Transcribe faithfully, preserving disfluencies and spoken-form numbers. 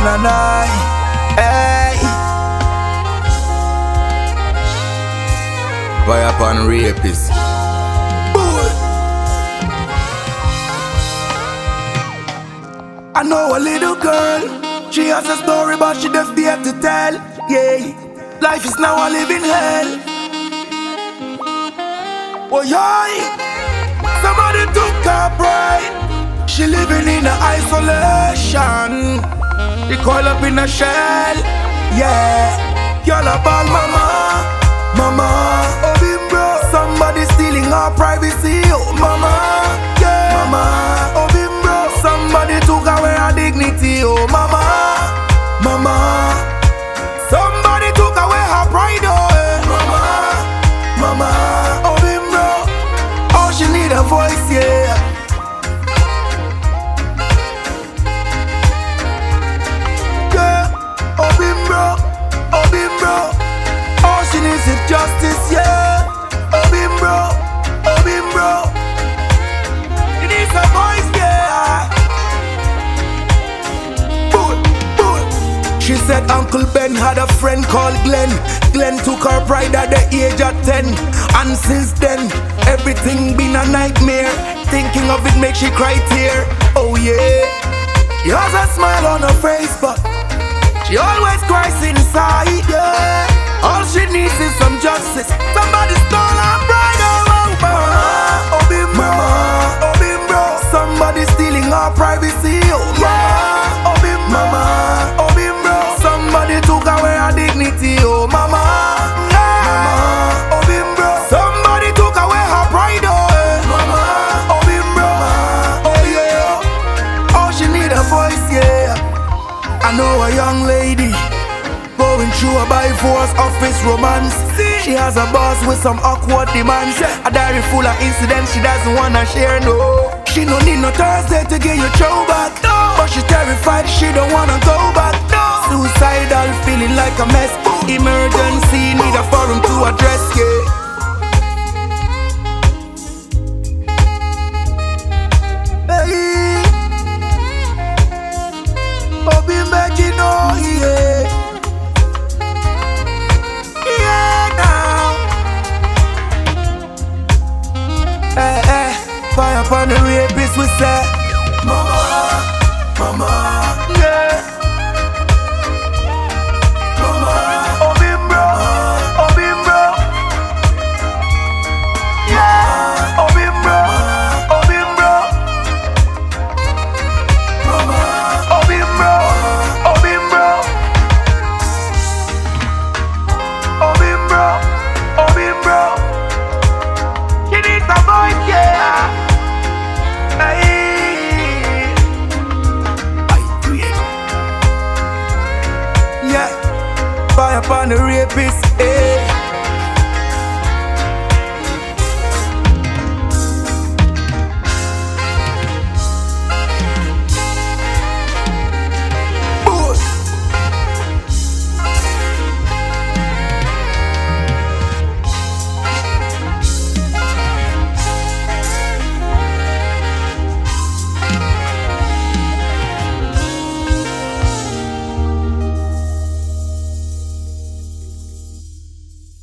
na na. Hey. Fire upon rapists. I know a little girl. She has a story but she just fear to tell. Yeah, life is now a living hell. Oh yeah, somebody took her pride. She living in a isolation. She coil up in a shell. Yeah, y'all about mama, mama. Oh bim bro, somebody stealing her privacy. Oh mama, yeah, mama. Oh bim bro, somebody took away her dignity. Oh mama, mama. Somebody took away her pride. Oh eh. mama, mama. Oh bim bro, oh she need a voice, yeah. Justice, yeah. Oh, bim bro, oh, bim bro. It needs a voice, yeah. Boom, boom. She said Uncle Ben had a friend called Glenn. Glenn took her pride at the age of ten. And since then, everything been a nightmare. Thinking of it makes she cry tear. Oh yeah. She has a smile on her face, but she always cries inside, yeah. All she needs is some justice. Somebody stole her pride. Oh, mama, oh bim bro, oh bim bro. Somebody stealing her privacy. Oh yeah, oh bim mama, oh bim bro. Somebody took away her dignity. Oh mama, mama, oh bim bro. Somebody took away her pride. Oh eh. mama, oh bim bro, oh yeah. Oh she need a voice, yeah. I know a young lady going through a by force office romance. She has a boss with some awkward demands. A diary full of incidents she doesn't wanna share, no. She don't need no Thursday to get your throw back, no. But she's terrified, she don't wanna go back, no. Suicidal, feeling like a mess. Emergency, need a forum to address, yeah. Hey, Bobby Maggie, no, yeah. Hey, hey, fire upon the rapist, we say mama, mama, yeah. Mama, oh bim bro, oh bim bro, yeah. Oh bim bro, oh bim bro, mama, oh bim bro, oh bim bro, oh bim bro, oh bim bro. She needs a voice, yeah. Hey. I create. Yeah. Fire upon the rapist.